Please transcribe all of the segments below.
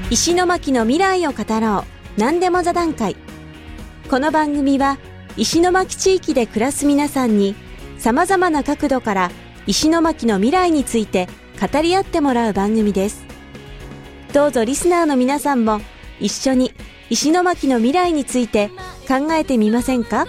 石巻の未来を語ろう、何でも座談会。この番組は石巻地域で暮らす皆さんにさまざまな角度から石巻の未来について語り合ってもらう番組です。どうぞリスナーの皆さんも一緒に石巻の未来について考えてみませんか？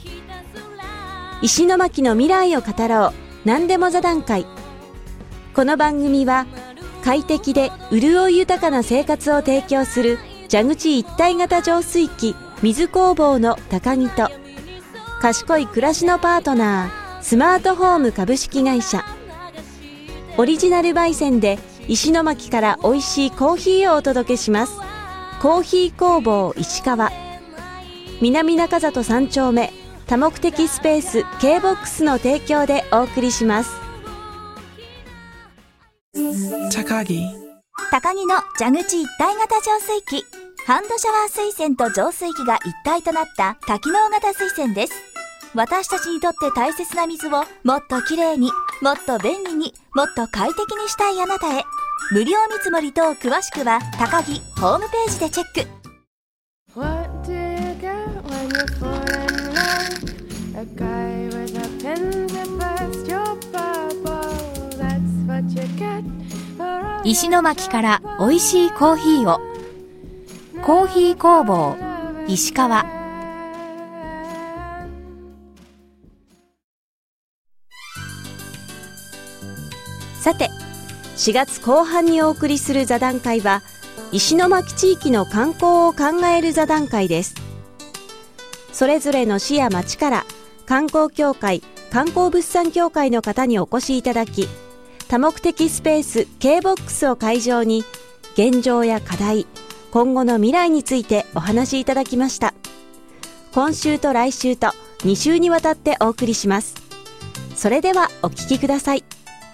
石巻の未来を語ろう、何でも座談会。この番組は快適で潤い豊かな生活を提供する蛇口一体型浄水器水工房の高木と、賢い暮らしのパートナースマートホーム株式会社、オリジナル焙煎で石巻から美味しいコーヒーをお届けします。コーヒー工房石川、南中里3丁目多目的スペース K ボックスの提供でお送りします。 高木の蛇口一体型浄水器、ハンドシャワー水栓と浄水器が一体となった多機能型水栓です。私たちにとって大切な水をもっときれいに、もっと便利に、もっと快適にしたいあなたへ。無料見積もり等詳しくは高木ホームページでチェック。 What do you get when you fall in love? A guy with a pen to burst your bubble. That's what you get. 石巻から美味しいコーヒーを。コーヒー工房石川。 さて、4月後半にお送りする座談会は石巻地域の観光を考える座談会です。それぞれの市や町から観光協会、観光物産協会の方にお越しいただき、多目的スペース K ボックスを会場に現状や課題、今後の未来についてお話しいただきました。今週と来週と2週にわたってお送りします。それではお聞きください。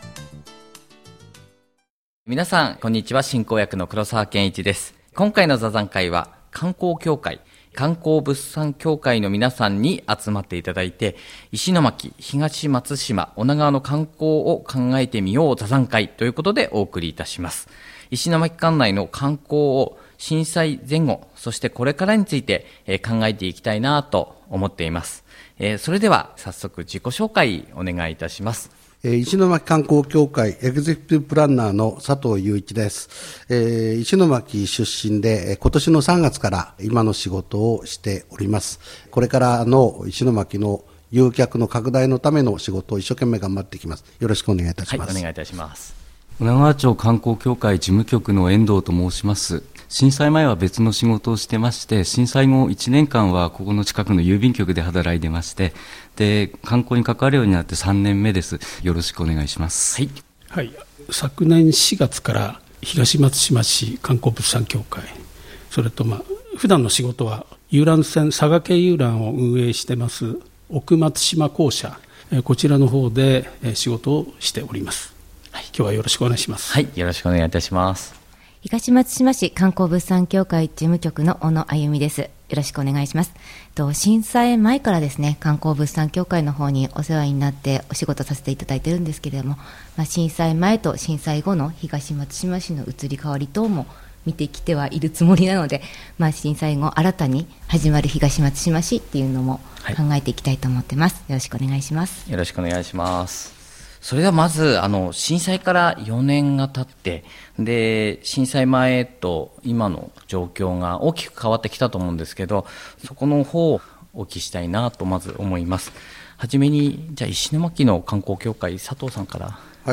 皆さんこんにちは、進行役の黒沢健一です。今回の座談会は観光協会、観光物産協会の皆さんに集まっていただいて、石巻、東松島、女川の観光を考えてみよう座談会ということでお送りいたします。石巻管内の観光を震災前後、そしてこれからについて考えていきたいなと思っています。それでは早速自己紹介お願いいたします。 石巻観光協会エグゼクティブプランナーの佐藤雄一です。石巻出身で今年の3月から今の仕事をしております。これからの石巻の誘客の拡大のための仕事を一生懸命頑張っていきます。よろしくお願いいたします。 はい、お願いいたします。 女川町観光協会事務局の遠藤と申します。震災前は別の仕事をしてまして、震災後1年間はここの近くの郵便局で働いてまして、で観光に関わるようになって3年目です。よろしくお願いします。 はい、はい、昨年4月から東松島市観光物産協会、それと普段の仕事は遊覧船佐賀系遊覧を運営してます奥松島公社、こちらの方で仕事をしております。はい、今日はよろしくお願いします。 はい、よろしくお願いいたします。 東松島市観光物産協会事務局の小野あゆみです。よろしくお願いします。震災前からですね、観光物産協会の方にお世話になってお仕事させていただいているんですけれども、震災前と震災後の東松島市の移り変わり等も見てきてはいるつもりなので、震災後新たに始まる東松島市っていうのも考えていきたいと思ってます。よろしくお願いします。 よろしくお願いします。それではまず震災から4年が経って、で震災前と今の状況が大きく変わってきたと思うんですけど、そこの方をお聞きしたいなとまず思います。はじめにじゃあ石巻の観光協会佐藤さんから。 はい、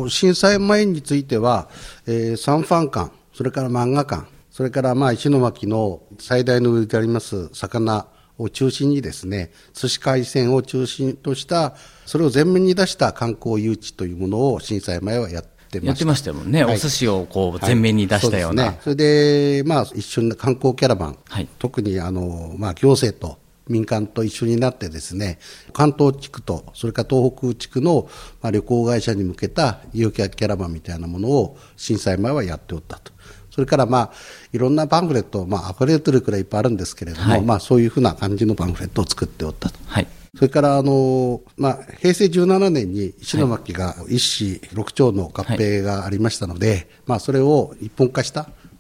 震災前については、サンファン館、それから漫画館、それから石巻の最大の売りであります魚を中心にですね、寿司海鮮を中心としたそれを前面に出した観光誘致というものを震災前はやってましたもんね、はい、お寿司をこう前面に出したような、 はい、そで、一緒に観光キャラバン、はい、特に行政と民間と一緒になってですね、関東地区とそれから東北地区の旅行会社に向けた誘客キャラバンみたいなものを震災前はやっておったと。それからいろんなパンフレット、溢れてるくらいいっぱいあるんですけれども、はい、そういうふうな感じのパンフレットを作っておったと。はい、それから平成17年に石巻が一市6町の合併がありましたので、それを一本化した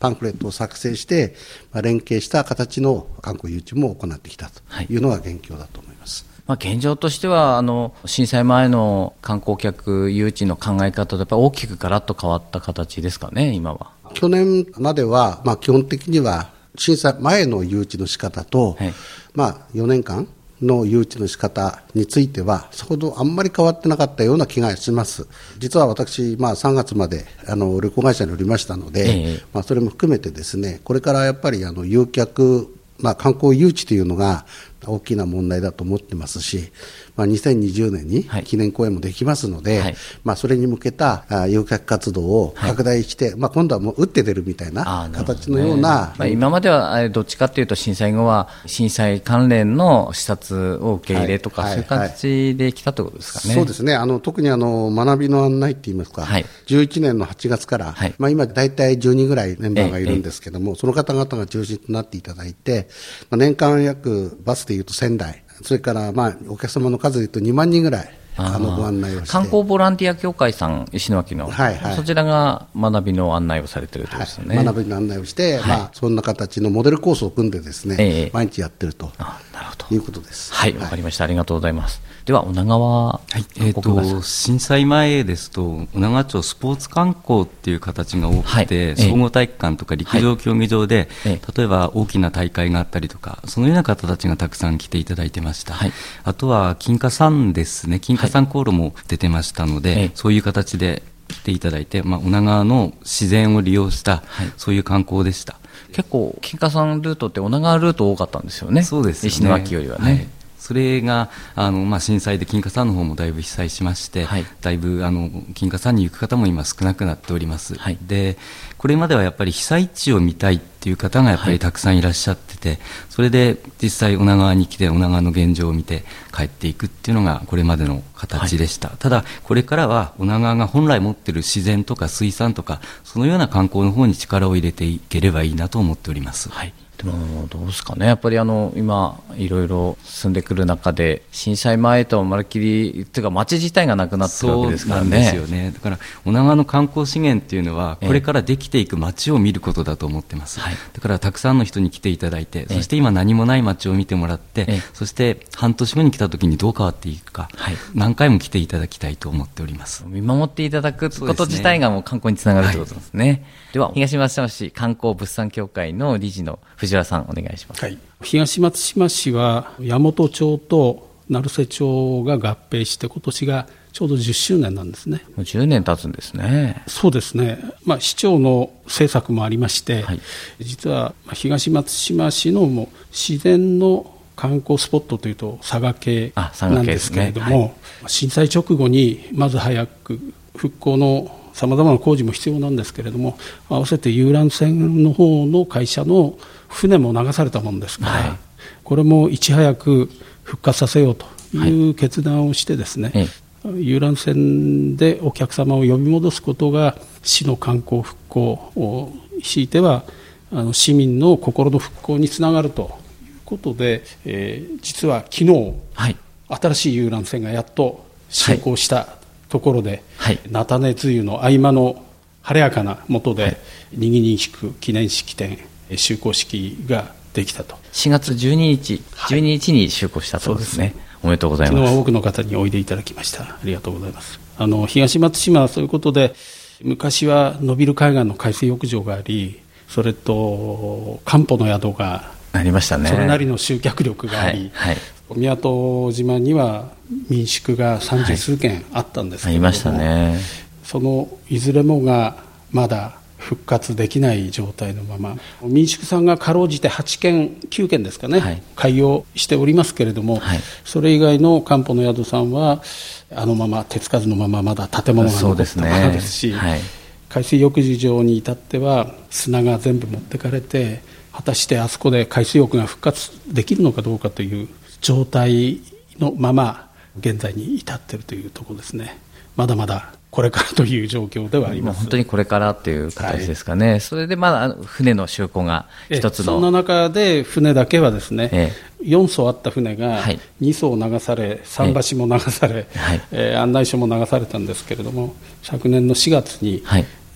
パンフレットを作成して、連携した形の観光誘致も行ってきたというのが現況だと思います。 現状としては震災前の観光客誘致の考え方とやっぱり大きくガラッと変わった形ですかね、今は。 去年までは、基本的には震災前の誘致の仕方と、4年間の誘致の仕方についてはさほどあんまり変わってなかったような気がします。実は私、3月まで旅行会社におりましたので、それも含めてですね、これからやっぱり誘客、観光誘致というのが大きな問題だと思ってますし、2020年に記念公演もできますので、それに向けた誘客活動を拡大して、今度はもう打って出るみたいな形のような、 今まではどっちかというと震災後は震災関連の視察を受け入れとか、そういう形で来たということですかね。 そうですね。特に学びの案内っていいますか、11年の8月から、今大体10人ぐらいメンバーがいるんですけども、その方々が中心となっていただいて、年間約バスでいうと1000台、それからお客様の数でいうと2万人ぐらいご案内をして、 観光ボランティア協会さん、石巻の、そちらが学びの案内をされているということですね。 学びの案内をして、そんな形のモデルコースを組んでですね、毎日やってるということです。 わかりました。ありがとうございます。では女川、 震災前ですと女川町スポーツ観光っていう形が多くて、総合体育館とか陸上競技場で、例えば大きな大会があったりとか、そのような方たちがたくさん来ていただいてました。あとは金華山ですね、金華山航路も出てましたので、そういう形で来ていただいて、女川の自然を利用した、そういう観光でした。 結構金華山ルートって女川ルート多かったんですよね。 そうですよね。 石巻よりはね。 それが震災で金華山の方もだいぶ被災しまして、だいぶ金華山に行く方も今少なくなっております。でこれまではやっぱり被災地を見たいっていう方がやっぱりたくさんいらっしゃってて、それで実際女川に来て女川の現状を見て帰っていくっていうのがこれまでの形でした。ただこれからは女川が本来持っている自然とか水産とか、そのような観光の方に力を入れていければいいなと思っております。 でもどうですかね、やっぱり今いろいろ進んでくる中で震災前とまるっきりというか町自体がなくなってるわけですからね。 そうなんですよね。だから女川の観光資源っていうのはこれからできていく町を見ることだと思ってます。だからたくさんの人に来ていただいて、そして今何もない町を見てもらって、そして半年後に来た時にどう変わっていくか、何回も来ていただきたいと思っております。 見守っていただくこと自体がもう観光につながるということですね。では東松島市観光物産協会の理事の藤原さん、お願いします。 東松島市は山本町と成瀬町が合併して今年がちょうど10周年なんですね。 もう10年経つんですね。 そうですね。市長の政策もありまして、実は東松島市のもう自然の観光スポットというと佐賀系なんですけれども、震災直後にまず早く復興のさまざまな工事も必要なんですけれども、合わせて遊覧船の方の会社の船も流されたものですから、これもいち早く復活させようという決断をしてですね、遊覧船でお客様を呼び戻すことが市の観光復興を強いては市民の心の復興につながるということで、実は昨日、新しい遊覧船がやっと就航したところで、菜種梅雨の合間の晴れやかな下で、にぎにぎしく記念式典就航式ができたと。 4月12日、12日に就航したそうですね。おめでとうございます。 昨日は多くの方においでいただきました。ありがとうございます。東松島はそういうことで、昔は野蒜海岸の海水浴場があり、それと漢方の宿がありましたね。 それなりの集客力があり、宮戸島には民宿が30数軒あったんですけれども、 ありましたね。 そのいずれもがまだ復活できない状態のまま、民宿さんがかろうじて8軒9軒ですかね、開業しておりますけれども、それ以外の漢方の宿さんはまま手つかずのまままだ建物が残ったままですし、海水浴場に至っては砂が全部持ってかれて、果たしてあそこで海水浴が復活できるのかどうかという状態のまま現在に至っているというところですね。まだまだこれからという状況ではあります。 本当にこれからという形ですかね。それでまだ船の就航が一つの、 そんな中で船だけはですね、4艘あった船が2艘流され、桟橋も流され、案内所も流されたんですけれども、昨年の4月に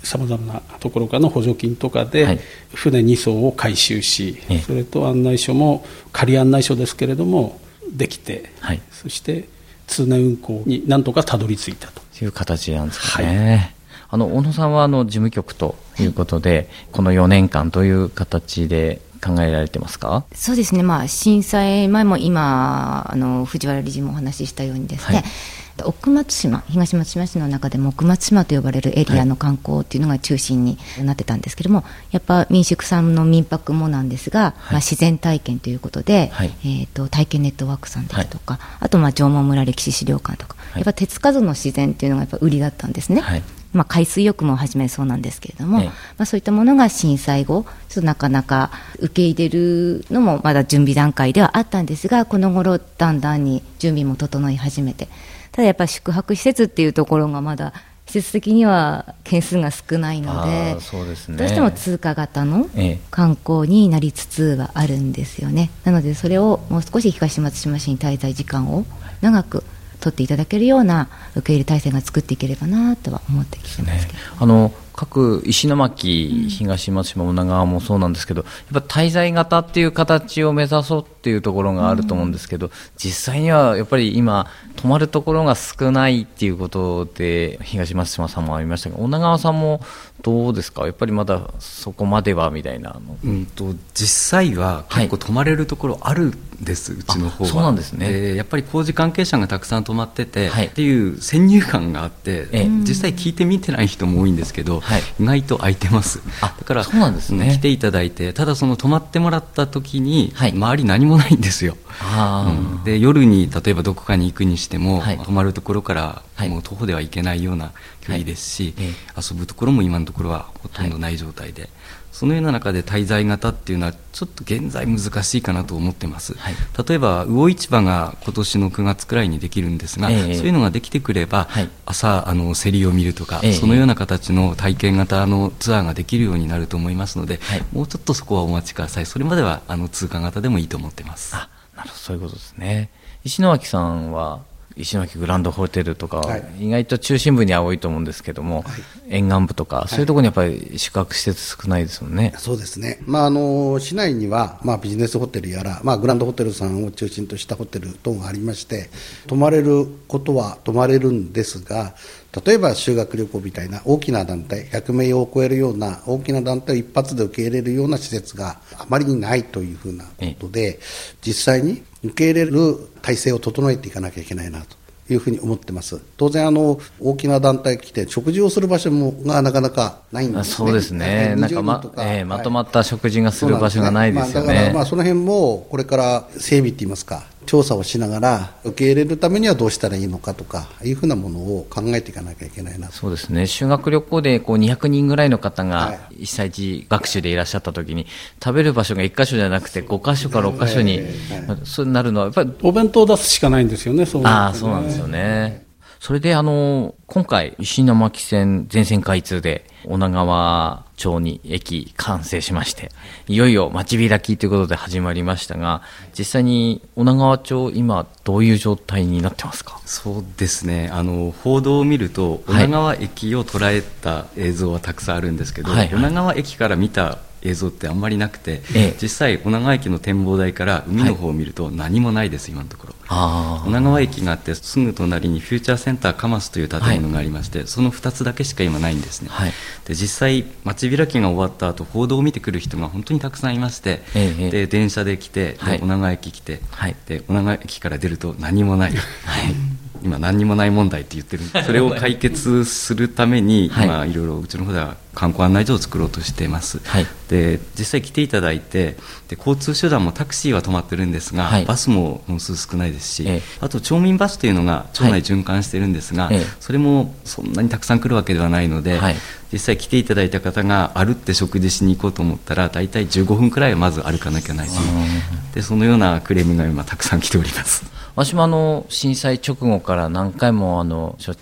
さまざまなところからの補助金とかで船2艘を改修し、それと案内所も仮案内所ですけれどもできて、そして通年運航になんとかたどり着いたという形なんですかね。小野さんは事務局ということで、この4年間どういう形で考えられてますか？ そうですね、震災前も今藤原理事もお話ししたようにですね、奥松島、東松島市の中でも奥松島と呼ばれるエリアの観光っていうのが中心になってたんですけども、やっぱ民宿さんの民泊もなんですが、自然体験ということで、体験ネットワークさんですとか、あと縄文村歴史資料館とか、やっぱ手つかずの自然っていうのがやっぱ売りだったんですね。海水浴も始めそうなんですけれども、そういったものが震災後ちょっとなかなか受け入れるのもまだ準備段階ではあったんですが、この頃だんだんに準備も整い始めて、ただやっぱり宿泊施設っていうところがまだ施設的には件数が少ないので、どうしても通過型の観光になりつつはあるんですよね。なのでそれをもう少し東松島市に滞在時間を長く取っていただけるような受け入れ体制が作っていければなとは思ってきてますけど、 各石巻、東松島、女川もそうなんですけど、やっぱ滞在型っていう形を目指そうっていうところがあると思うんですけど、実際にはやっぱり今泊まるところが少ないっていうことで東松島さんもありましたが、女川さんもどうですか？やっぱりまだそこまではみたいな実際は結構泊まれるところあるんです、うちの方は。 そうなんですね。 やっぱり工事関係者がたくさん泊まってて、っていう先入観があって、実際聞いてみてない人も多いんですけど、意外と空いてます。だからそうなんですね、来ていただいて、ただその泊まってもらった時に、周り何もないんですよ。で夜に例えばどこかに行くにしても、泊まるところからもう徒歩では行けないような距離ですし、遊ぶところも今のところはほとんどない状態で、そのような中で滞在型っていうのはちょっと現在難しいかなと思ってます。例えば魚市場が今年の9月くらいにできるんですが、そういうのができてくれば、朝競りを見るとか、そのような形の体験型のツアーができるようになると思いますので、もうちょっとそこはお待ちください。それまでは通過型でもいいと思ってます。 なるほど、そういうことですね。石巻さんは石巻グランドホテルとか、意外と中心部には多いと思うんですけども、沿岸部とかそういうところにやっぱり宿泊施設少ないですもんね。 そうですね、市内には、ビジネスホテルやら、グランドホテルさんを中心としたホテル等がありまして、泊まれることは泊まれるんですが、例えば修学旅行みたいな大きな団体、100名を超えるような大きな団体を一発で受け入れるような施設があまりにないというふうなことで、実際に受け入れる体制を整えていかなきゃいけないなというふうに思ってます。当然大きな団体来て食事をする場所がなかなかないんですね。 そうですね、なんかまとまった食事がする場所がないですよね。 だからその辺もこれから整備って言いますか、調査をしながら受け入れるためにはどうしたらいいのかとかいうふうなものを考えていかなきゃいけないなと。 そうですね、修学旅行で200人ぐらいの方が1歳児学習でいらっしゃった時に、食べる場所が1箇所じゃなくて5箇所か6箇所に、そうなるのはやっぱりお弁当を出すしかないんですよね。そうなんですよね。それで今回石巻線全線開通で女川町に駅完成しまして、いよいよ街開きということで始まりましたが、実際に女川町今どういう状態になってますか？ そうですね、報道を見ると女川駅を捉えた映像はたくさんあるんですけど、女川駅から見た映像ってあんまりなくて、実際女川駅の展望台から海の方を見ると何もないです、今のところ。女川駅があってすぐ隣にフューチャーセンターカマスという建物がありまして、その2つだけしか今ないんですね。で実際街開きが終わった後、報道を見てくる人が本当にたくさんいまして、で電車で来て、女川駅来て、で女川駅から出ると何もない、今何にもない問題って言ってるんで、それを解決するために今いろいろうちの方では観光案内所を作ろうとしています。で実際来ていただいて、で交通手段もタクシーは止まってるんですが、バスも本数少ないですし、あと町民バスというのが町内循環してるんですが、それもそんなにたくさん来るわけではないので、実際来ていただいた方が歩って食事しに行こうと思ったら大体15分くらいはまず歩かなきゃないし、でそのようなクレームが今たくさん来ております。 私も震災直後から何回もしょっちゅう行っ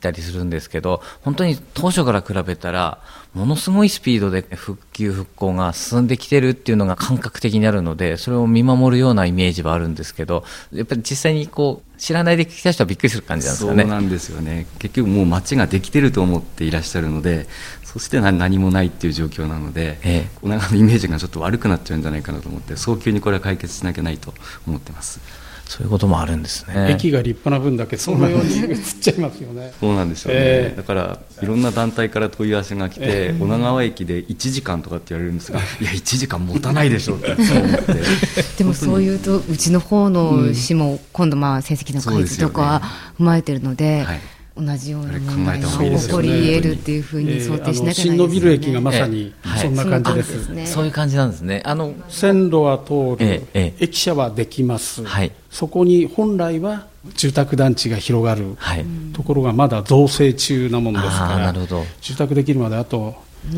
たりするんですけど、本当に当初から比べたらものすごいスピードで復旧復興が進んできてるっていうのが感覚的にあるので、それを見守るようなイメージはあるんですけど、やっぱり実際に知らないで来た人はびっくりする感じなんですかね。 そうなんですよね。結局もう街ができてると思っていらっしゃるので、そして何もないっていう状況なので、女川のイメージがちょっと悪くなっちゃうんじゃないかなと思って、早急にこれは解決しなきゃないと思ってます。 そういうこともあるんですね。 駅が立派な分だけそのように映っちゃいますよね。 そうなんですよね、だからいろんな団体から問い合わせが来て、女川駅で1時間とかって言われるんですが、いや1時間持たないでしょって思ってでもそういうとうちの方の市も今度成績の開示とかは踏まえているので、同じような問題が起こり得るっていうふうに想定しなきゃいけないですね。 新野ビル駅がまさにそんな感じです。 そういう感じなんですね。 線路は通る、駅舎はできます、そこに本来は住宅団地が広がる、ところがまだ造成中なもんですから、住宅できるまであと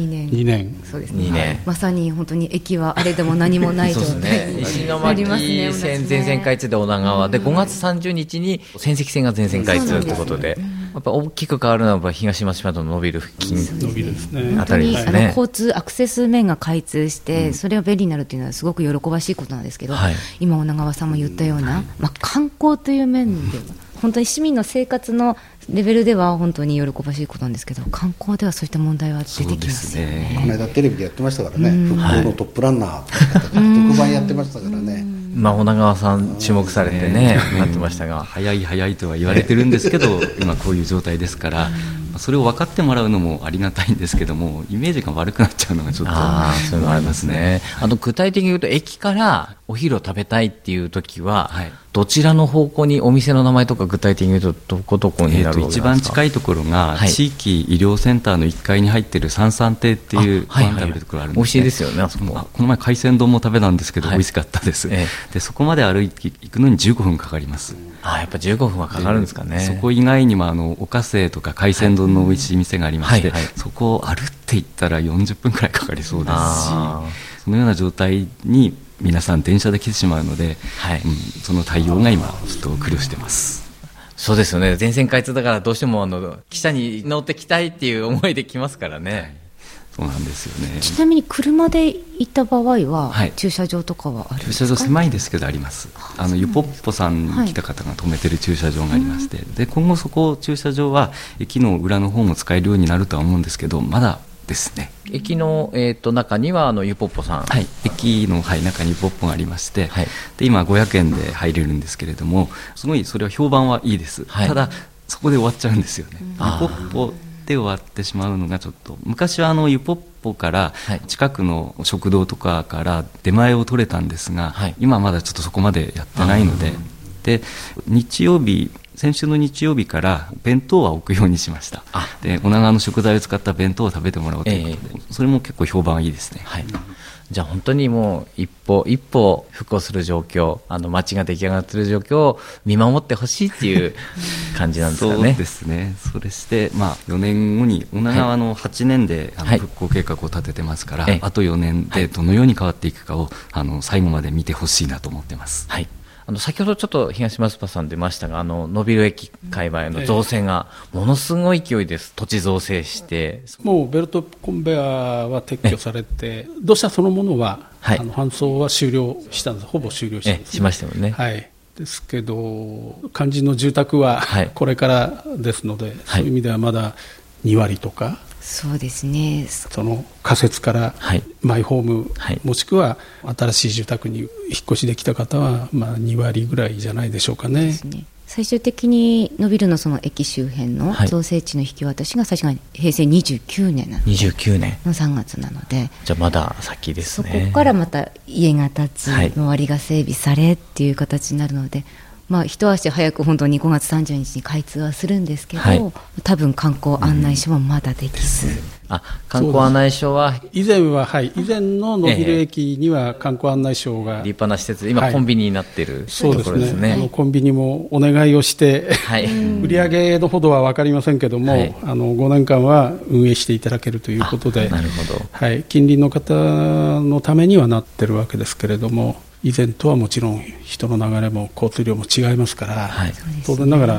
2年そうですね、まさに本当に駅はあれでも何もない状態に石巻線全線開通で女川で、5月30日に仙石線が全線開通ということで、やっぱ大きく変わるのは東松島と伸びる付近あたりですね。 交通アクセス面が開通して、それは便利になるというのはすごく喜ばしいことなんですけど、今女川さんも言ったような、観光という面では本当に市民の生活のレベルでは本当に喜ばしいことなんですけど、観光ではそういった問題は出てきますよね。 この間テレビでやってましたからね、復興のトップランナーとか特番やってましたからね。 女川さん注目されてね、なってましたが、 早いとは言われてるんですけど今こういう状態ですから、それを分かってもらうのもありがたいんですけども、イメージが悪くなっちゃうのがちょっとそういうのありますね。具体的に言うと、駅からお昼を食べたいっていう時は、どちらの方向にお店の名前とか具体的に言うとどこになるわけですか？ 一番近いところが、地域医療センターの1階に入っている三々亭っていうご飯食べるところあるんですね。 美味しいですよね、あそこ。 この前海鮮丼も食べたんですけど、美味しかったです、でそこまで歩いて行くのに15分かかります。 やっぱ15分はかかるんですかね。 そこ以外にもおかせとか海鮮丼の美味しい店がありまして、そこを歩って行ったら40分くらいかかりそうですし、そのような状態に皆さん電車で来てしまうので、その対応が今ちょっと苦慮してます。 そうですよね。全線開通だからどうしても汽車に乗ってきたいっていう思いで来ますからね。 そうなんですよね。 ちなみに車で行った場合は、駐車場とかはあるんですか？ 駐車場狭いですけどあります。ゆぽっぽさんに来た方が止めてる駐車場がありまして、で今後そこ駐車場は駅の裏の方も使えるようになるとは思うんですけど、まだですね。 駅の、中にはゆぽっぽさん、 駅の、中にゆぽっぽがありまして、で今500円で入れるんですけれども、すごいそれは評判はいいです、ただそこで終わっちゃうんですよね。ゆぽっぽで終わってしまうのがちょっと、昔はゆぽっぽから近くの食堂とかから出前を取れたんですが、今まだちょっとそこまでやってないので、先週の日曜日から弁当は置くようにしました。で女川の食材を使った弁当を食べてもらおうということで、それも結構評判はいいですね。 じゃあ本当にもう一歩復興する状況、街が出来上がっている状況を見守ってほしいっていう感じなんですかね。 そうですね。それして4年後に女川の8年で復興計画を立ててますから、あと4年でどのように変わっていくかを最後まで見てほしいなと思ってます。 先ほどちょっと東松葉さん出ましたが、野ビル駅界隈の造成がものすごい勢いです。土地造成してもうベルトコンベヤーは撤去されて、土砂そのものは、搬送は終了したんです。ほぼ終了したんです、 しましたよね。 ですけど肝心の住宅はこれからですので、そういう意味ではまだ2割とか、 そうですね、 その仮設からマイホーム、もしくは新しい住宅に引っ越しできた方は2割ぐらいじゃないでしょうかね。 最終的に野ビルのその駅周辺の造成地の引き渡しが最初が平成29年なので、 29年の3月なので、 じゃあまだ先ですね。 そこからまた家が建つ、周りが整備されっていう形になるので、一足早く本当に5月30日に開通はするんですけど、多分観光案内所もまだできず、 観光案内所は以前の野ビル駅には観光案内所が立派な施設、今コンビニになっているところですね。 コンビニもお願いをして、売上のほどは分かりませんけども、5年間は運営していただけるということで、近隣の方のためにはなってるわけですけれども、以前とはもちろん人の流れも交通量も違いますから、当然ながら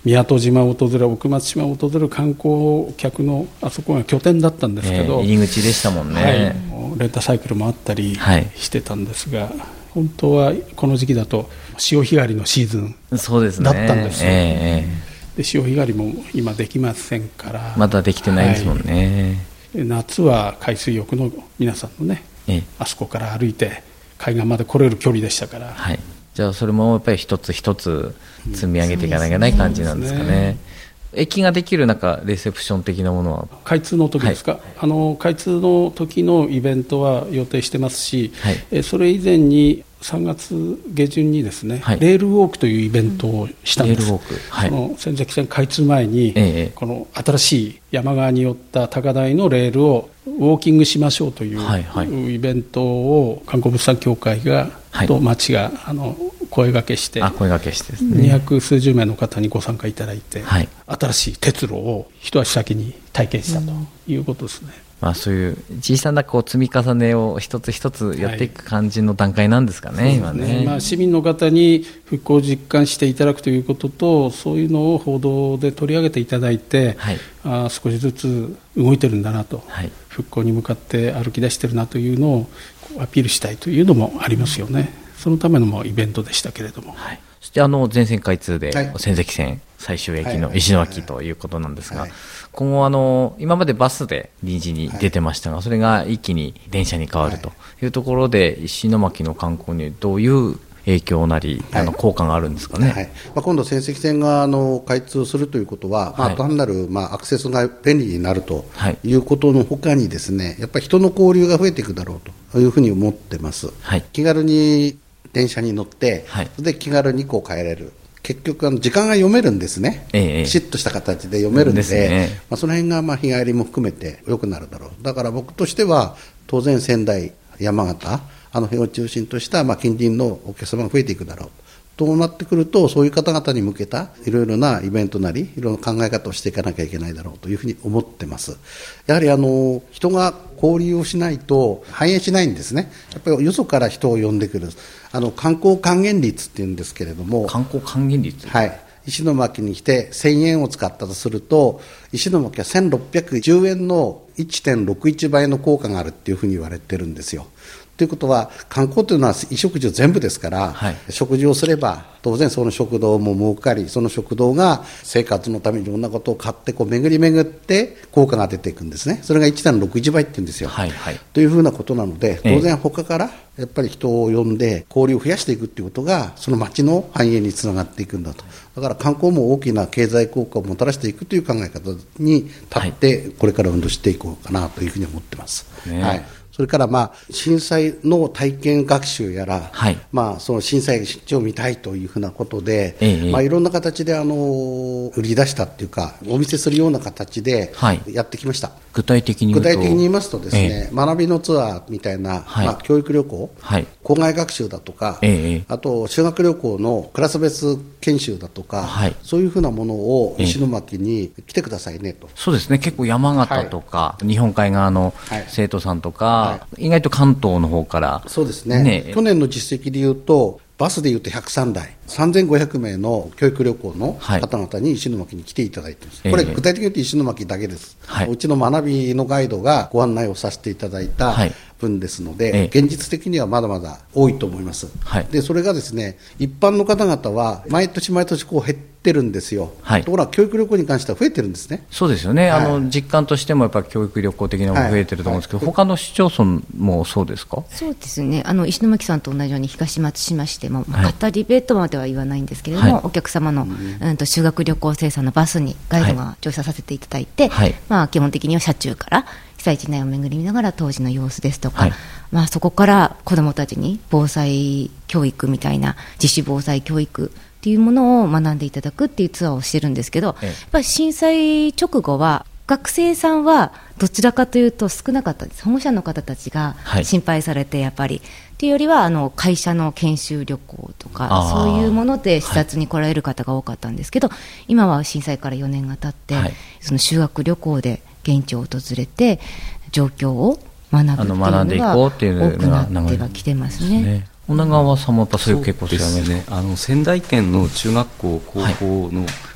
宮戸島を訪れる、奥松島を訪れる観光客のあそこが拠点だったんですけど、 入り口でしたもんね、 はい、レンタサイクルもあったりしてたんですが、本当はこの時期だと潮干狩りのシーズンだったんですよ。で潮干狩りも今できませんから、 まだできてないですもんね、 夏は海水浴の皆さんのね、あそこから歩いて海岸まで来れる距離でしたから、 じゃあそれもやっぱり一つ一つ積み上げていかなきゃいけない感じなんですかね。駅ができる中レセプション的なものは開通の時ですか、開通の時のイベントは予定してますし、それ以前に3月下旬にですね、レールウォークというイベントをしたんです。その仙石線開通前に、この新しい山側に寄った高台のレールをウォーキングしましょうというイベントを観光物産協会が、と町が声掛けしてですね、 200数十名の方にご参加いただいて、新しい鉄路を一足先に体験したということですね。 そういう小さな積み重ねを一つ一つやっていく感じの段階なんですかね、今ね。 市民の方に復興を実感していただくということと、そういうのを報道で取り上げていただいて、少しずつ動いてるんだなと、復興に向かって歩き出してるなというのをアピールしたいというのもありますよね。そのためのもイベントでしたけれども、 そして全線開通で仙石線最終駅の石巻ということなんですが、今後今までバスで臨時に出てましたが、それが一気に電車に変わるというところで、石巻の観光にどういう影響なり、効果があるんですかね。 今度仙石線が開通するということは、単なるアクセスが便利になるということのほかにですね、やっぱり人の交流が増えていくだろうというふうに思ってます。気軽に電車に乗って、で気軽に帰れる。結局時間が読めるんですね、きちっとした形で読めるので、その辺が日帰りも含めて良くなるだろう。だから僕としては当然仙台、山形辺を中心とした近隣のお客様が増えていくだろうとなってくると、そういう方々に向けたいろいろなイベントなりいろんな考え方をしていかなきゃいけないだろうというふうに思ってます。やはり人が交流をしないと反映しないんですね。やっぱりよそから人を呼んでくる観光還元率っていうんですけれども、 観光還元率、 石巻に来て1000円を使ったとすると、石巻は1610円の 1.61 倍の効果があるっていうふうに言われてるんですよ。ということは、観光というのは衣食住全部ですから、食事をすれば当然その食堂も儲かり、その食堂が生活のためにいろんなことを買って巡り巡って効果が出ていくんですね。それが 1.61 倍って言うんですよ、というふうなことなので、当然他からやっぱり人を呼んで交流を増やしていくということがその町の繁栄につながっていくんだと。だから観光も大きな経済効果をもたらしていくという考え方に立ってこれから運動していこうかなというふうに思ってます。それから震災の体験学習やら、その震災を見たいというふうなことで、いろんな形で売り出したっていうかお見せするような形でやってきました。 具体的に言いますとですね、学びのツアーみたいな、教育旅行、校外学習だとか、あと修学旅行のクラス別研修だとか、そういうふうなものを石巻に来てくださいねと。 そうですね、結構山形とか、日本海側の生徒さんとか、意外と関東の方から。 そうですね、去年の実績でいうとバスでいうと103台3500名の教育旅行の方々に石巻に来ていただいています、これ具体的に言うと石巻だけです、うちの学びのガイドがご案内をさせていただいた分ですので、現実的にはまだまだ多いと思います、でそれがですね、一般の方々は毎年毎年減ってるんですよ、ところが教育旅行に関しては増えてるんですね。 そうですよね、実感としてもやっぱり教育旅行的なのが増えてると思うんですけど、他の市町村もそうですか？ そうですね、石巻さんと同じように東松島市でも、語り部とまでは言わないんですけれども、お客様の、修学旅行生産のバスにガイドが乗車させていただいて、基本的には車中から被災地内を巡り見ながら当時の様子ですとか、そこから子どもたちに防災教育みたいな自主防災教育っていうものを学んでいただくっていうツアーをしてるんですけど、やっぱり震災直後は学生さんはどちらかというと少なかったです。保護者の方たちが心配されて、やっぱりっていうよりは会社の研修旅行とかそういうもので視察に来られる方が多かったんですけど、今は震災から4年が経って、その修学旅行で現地を訪れて状況を学ぶっていうのが多くなってはきてますね。 女川さんもやっぱそういう結構ですね。仙台県の中学校高校の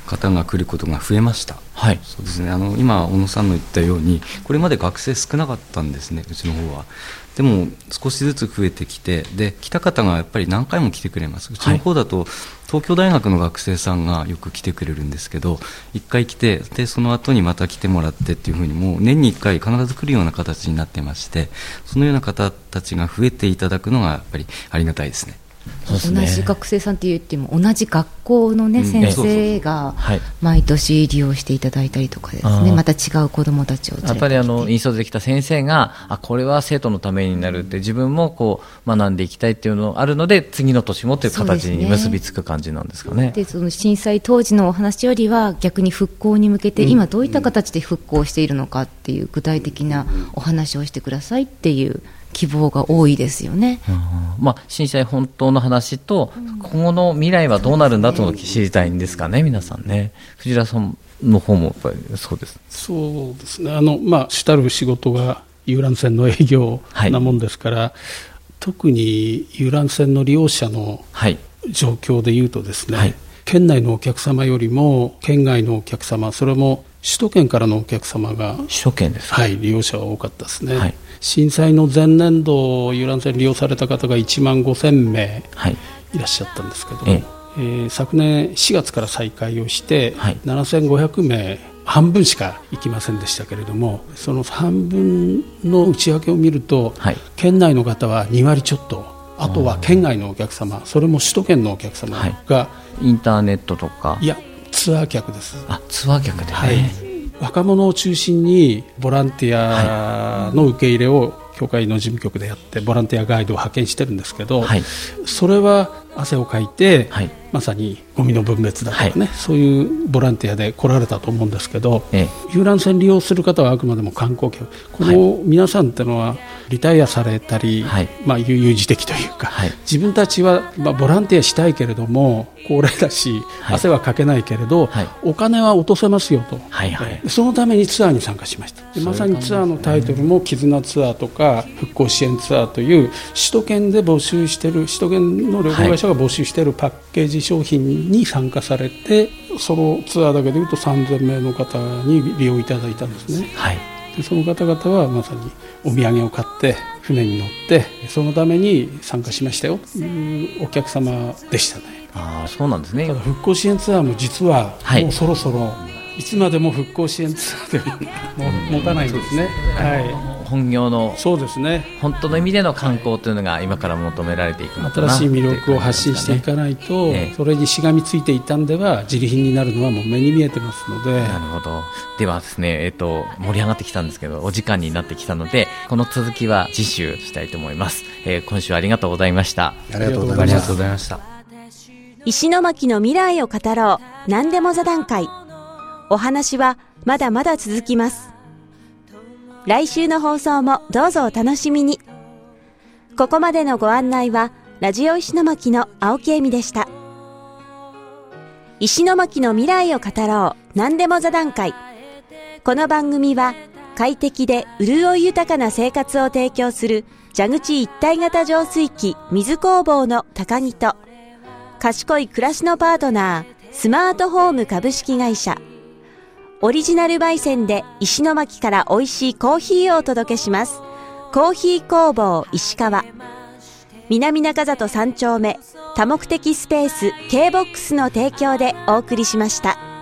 方が来ることが増えました。 はい、 そうですね、今小野さんの言ったようにこれまで学生少なかったんですね、うちの方は。でも少しずつ増えてきて、で来た方がやっぱり何回も来てくれます。うちの方だと、東京大学の学生さんがよく来てくれるんですけど、1回来て、でその後にまた来てもらってっていうふうに、もう年に1回必ず来るような形になってまして、そのような方たちが増えていただくのがやっぱりありがたいですね。 そうですね、 同じ学生さんって言っても同じ学校の、ね、先生が毎年利用していただいたりとかですね、また違う子どもたちを連れてきて、 やっぱり引率できた先生がこれは生徒のためになるって自分もこう学んでいきたいっていうのがあるので、次の年もという形に結びつく感じなんですかね。 でその震災当時のお話よりは逆に復興に向けて今どういった形で復興しているのかっていう具体的なお話をしてくださいっていう希望が多いですよね。 震災本当の話と、今後の未来はどうなるんだというのを知りたいんですかね、皆さんね。藤原さんの方もやっぱりそうです。 そうですね、主たる仕事が遊覧船の営業なもんですから、特に遊覧船の利用者の状況でいうとですね、県内のお客様よりも県外のお客様、それも首都圏からのお客様が首都圏ですか、 利用者は多かったですね。震災の前年度遊覧船利用された方が1万5000名いらっしゃったんですけど、昨年4月から再開をして、7500名半分しか行きませんでしたけれども、その半分の内訳を見ると、県内の方は2割ちょっと、あとは県外のお客様、それも首都圏のお客様が、 インターネットとか、 いやツアー客です。 ツアー客でね、 若者を中心にボランティアの受け入れを協会の事務局でやってボランティアガイドを派遣してるんですけど、それは汗をかいて、まさにゴミの分別だとかね、そういうボランティアで来られたと思うんですけど、遊覧船利用する方はあくまでも観光客、この皆さんってのはリタイアされたり、悠々自適というか、自分たちは、ボランティアしたいけれども高齢だし、汗はかけないけれど、お金は落とせますよと、そのためにツアーに参加しました。でまさにツアーのタイトルも絆ツアーとか復興支援ツアーという首都圏で募集している、首都圏の旅行会社が募集しているパッケージ商品に参加されて、そのツアーだけでいうと3000名の方に利用いただいたんですね。でその方々はまさにお土産を買って船に乗ってそのために参加しましたよというお客様でしたね。 そうなんですね。 ただ復興支援ツアーも実はもうそろそろいつまでも復興支援ツアーで持たないんですね。 本業のそうですね、 本当の意味での観光というのが今から求められていくのかな。 新しい魅力を発信していかないと、それにしがみついていたんでは自利品になるのはもう目に見えてますので。 なるほど。ではですね、盛り上がってきたんですけどお時間になってきたので、この続きは次週したいと思います。今週はありがとうございました。 ありがとうございました。 石巻の未来を語ろう、何でも座談会。お話はまだまだ続きます。来週の放送もどうぞお楽しみに。ここまでのご案内はラジオ石巻の青木恵美でした。石巻の未来を語ろう、何でも座談会。この番組は快適で潤い豊かな生活を提供する蛇口一体型浄水器水工房の高木と、賢い暮らしのパートナースマートホーム株式会社、オリジナル焙煎で石巻から美味しいコーヒーをお届けします。コーヒー工房石川。南中里3丁目多目的スペース K-BOX の提供でお送りしました。